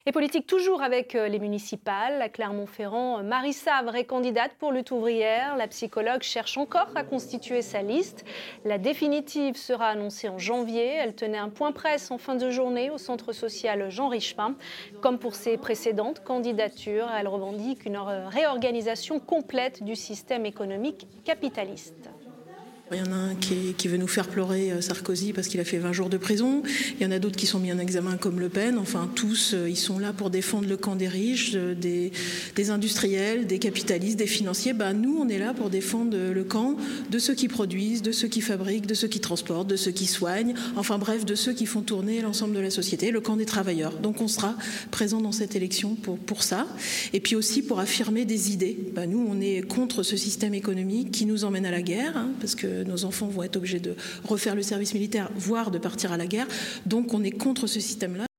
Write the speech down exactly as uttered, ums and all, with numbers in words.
Et politique toujours avec les municipales. À Clermont-Ferrand, Marie Savre est candidate pour Lutte ouvrière. La psychologue cherche encore à constituer sa liste. La définitive sera annoncée en janvier. Elle tenait un point presse en fin de journée au centre social Jean Richepin. Comme pour ses précédentes candidatures, elle revendique une réorganisation complète du système économique capitaliste. Il y en a un qui, est, qui veut nous faire pleurer Sarkozy parce qu'il a fait vingt jours de prison. Il y en a d'autres qui sont mis en examen comme Le Pen. Enfin, tous, ils sont là pour défendre le camp des riches, des, des industriels, des capitalistes, des financiers. Ben, nous, on est là pour défendre le camp de ceux qui produisent, de ceux qui fabriquent, de ceux qui transportent, de ceux qui soignent. Enfin bref, de ceux qui font tourner l'ensemble de la société, le camp des travailleurs. Donc on sera présent dans cette élection pour, pour ça. Et puis aussi pour affirmer des idées. Ben, nous, on est contre ce système économique qui nous emmène à la guerre, hein, parce que nos enfants vont être obligés de refaire le service militaire, voire de partir à la guerre. Donc on est contre ce système-là.